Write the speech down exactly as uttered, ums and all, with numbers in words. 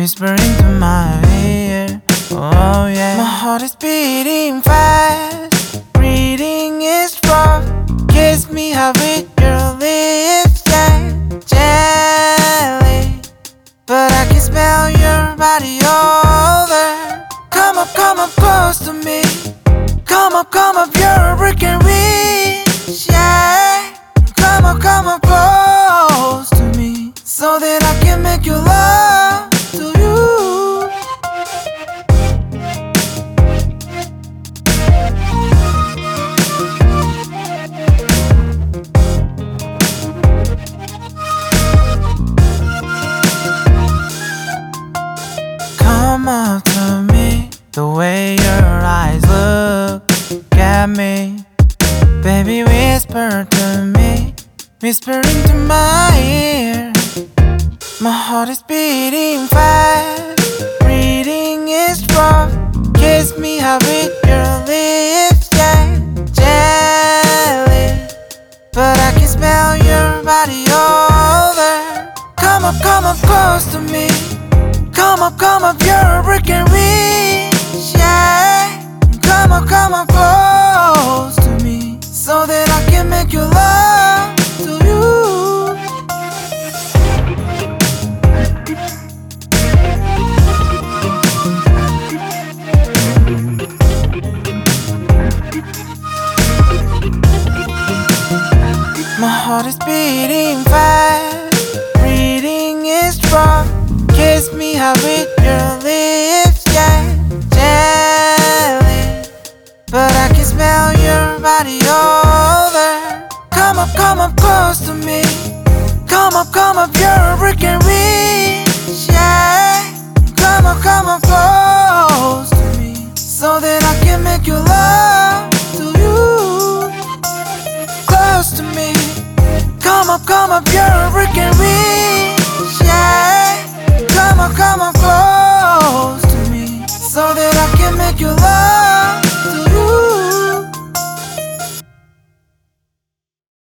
whispering to my ear. Oh yeah, my heart is beating fast, breathing is rough. Kiss me hard with your lips, yeah, jelly. But I can smell your body over. Come up, come up close to me. Come up, come up, you're a brick and reach, yeah. Come up, come up close to me, so that I can make you love to you. Come up to me, the way your eyes look at me. Baby, whisper to me, whispering to my ear. My heart is beating fast, breathing is rough. Kiss me hard with your lips, yeah, jelly. But I can smell your body over. Come up, come up close to me. Come up, come up, you're a brick and reach, yeah. Come up, come up close to me, so that I can make you love to you. My heart is beating fast, breathing is rough. Kiss me hard with your lips, yeah, jelly. But I can smell your body over. Come up, come up close to me. Come up, come up, you're a brick and reach, yeah. Come up, come up close to me, so that I can make you love to you. Close to me. Come up, come up, you're a brick and